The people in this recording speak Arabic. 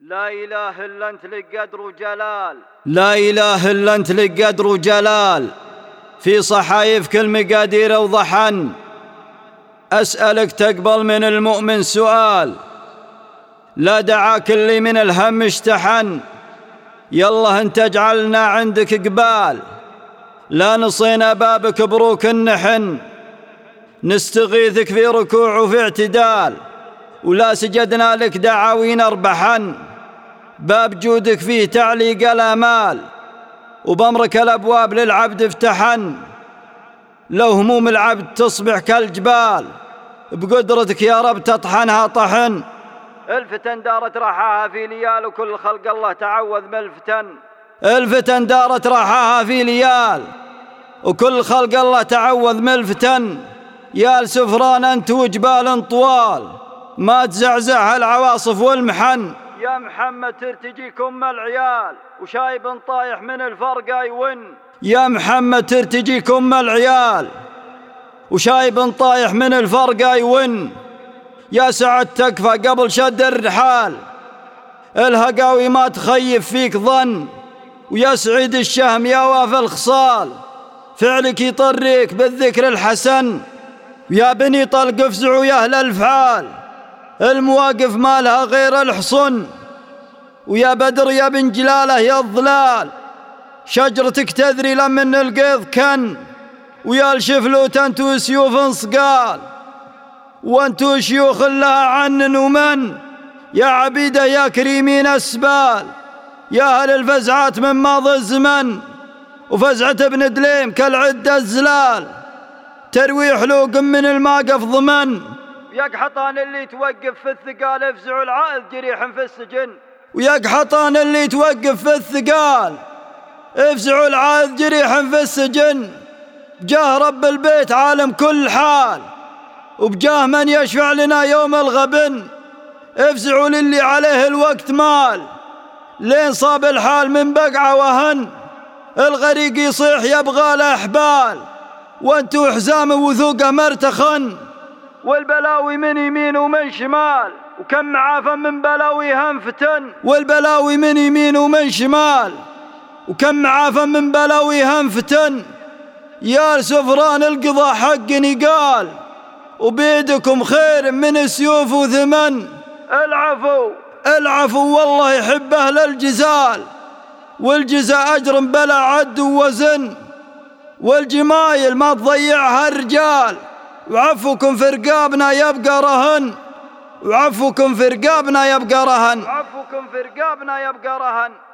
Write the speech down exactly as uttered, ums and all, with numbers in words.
لا إله إلا أنت لك قدر وجلال، لا إله إلا أنت لك قدر وجلال، في صحايف كل مقادير وضحن. أسألك تقبل من المؤمن سؤال، لا دعاك اللي من الهم اشتحن. يلا انت اجعلنا عندك قبال، لا نصينا بابك بروك النحن. نستغيثك في ركوع وفي اعتدال، ولا سجدنا لك دعاوين اربحن. باب جودك فيه تعليق الامال، وبامرك الابواب للعبد افتحن. لو هموم العبد تصبح كالجبال، بقدرتك يا رب تطحنها طحن. الفتن دارت راحاها في ليال، وكل خلق الله تعوذ من الفتن. الفتن دارت راحاها في ليال، وكل خلق الله تعوذ من الفتن. يا لسفران انت وجبال طوال، ما تزعزعها العواصف والمحن. يا محمد ترتجيك ام العيال، وشايب طايح من الفرقة يون. يا محمد ترتجيك ام العيال، وشايب طايح من الفرقة يون. يا سعد تكفى قبل شد الرحال، الهقاوي ما تخيف فيك ظن. ويا سعيد الشهم يا وافى الخصال، فعلك يطريك بالذكر الحسن. ويا بني طلق افزعوا يا اهل الفعال، المواقف ما لها غير الحصن. ويا بدر يا بن جلاله يا الظلال، شجرتك تذري لمن القيض كن. ويا الشفلوت انتو سيوف صقال، وانتو شيوخ لها عنن ومن. يا عبيده يا كريمين السبال، يا اهل الفزعات من ماضي الزمن. وفزعة ابن دليم كالعدة الزلال، تروي حلوق من الماقف ضمن. يا قحطان اللي توقف في الثقال، افزعوا العائد جريح في السجن. ويا قحطان اللي توقف في الثقال، افزعوا العائد جريح في السجن. بجاه رب البيت عالم كل حال، وبجاه من يشفع لنا يوم الغبن. افزعوا للي عليه الوقت مال، لين صاب الحال من بقعة وهن. الغريق يصيح يبغى له احبال، وانتو حزام وثوقه مرتخن. والبلاوي من يمين ومن شمال، وكم معافى من بلاويها انفتن. والبلاوي من يمين ومن شمال، وكم معافى من بلاويها انفتن. يا لسفران القضاء حق نقال، وبيدكم خير من السيوف وثمن. العفو العفو والله يحب أهل الجزال، والجزاء أجر بلا عد ووزن. والجمايل ما تضيعها الرجال، وعفوكم في رقابنا يبقى رهن. وعفوكم في رقابنا يبقى رهن. وعفوكم في رقابنا يبقى رهن.